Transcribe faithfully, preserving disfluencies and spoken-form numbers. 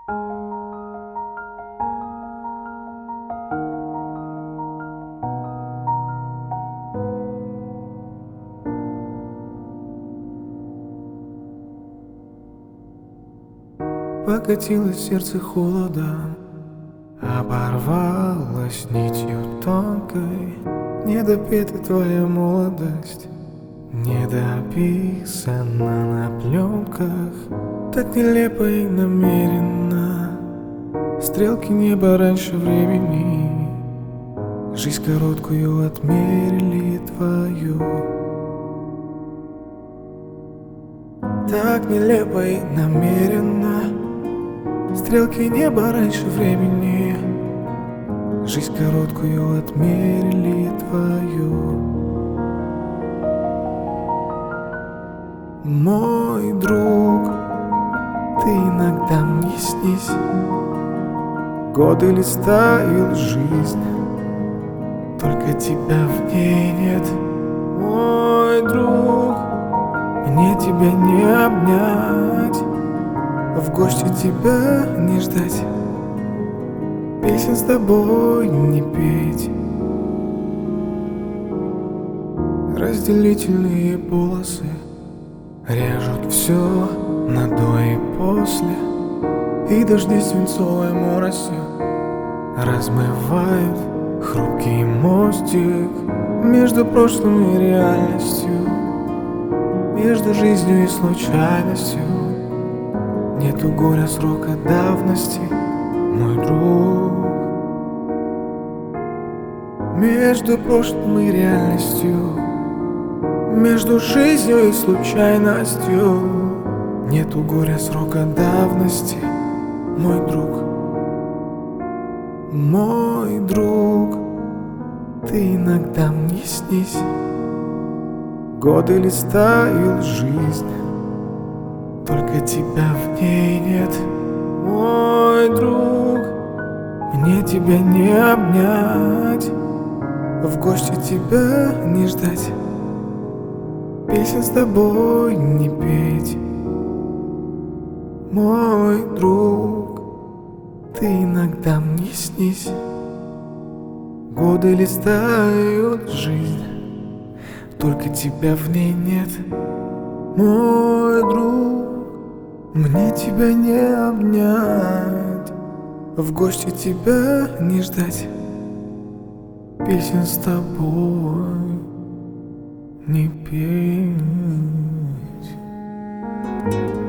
Покатилось сердце холодом, оборвалась нитью тонкой. Недопета твоя молодость, недописана на пленках. Так нелепо и намеренно стрелки неба раньше времени. Жизнь короткую отмерили твою. Так нелепо и намеренно стрелки неба раньше времени. Жизнь короткую отмерили твою. Мой друг, ты иногда мне снись. Годы листают жизнь, только тебя в ней нет. Мой друг, мне тебя не обнять, в гости тебя не ждать, песен с тобой не петь. Разделительные полосы режут все на до и после, и дожди свинцовой моросью размывают хрупкий мостик между прошлым и реальностью, между жизнью и случайностью. Нету горя срока давности, мой друг. Между прошлым и реальностью, между жизнью и случайностью. Нету горя срока давности, мой друг. Мой друг, ты иногда мне снись. Годы листают жизнь, только тебя в ней нет. Мой друг, мне тебя не обнять, в гости тебя не ждать, песен с тобой не петь. Мой друг, ты иногда мне снись. Годы листают жизнь, только тебя в ней нет. Мой друг, мне тебя не обнять, в гости тебя не ждать, песен с тобой не петь.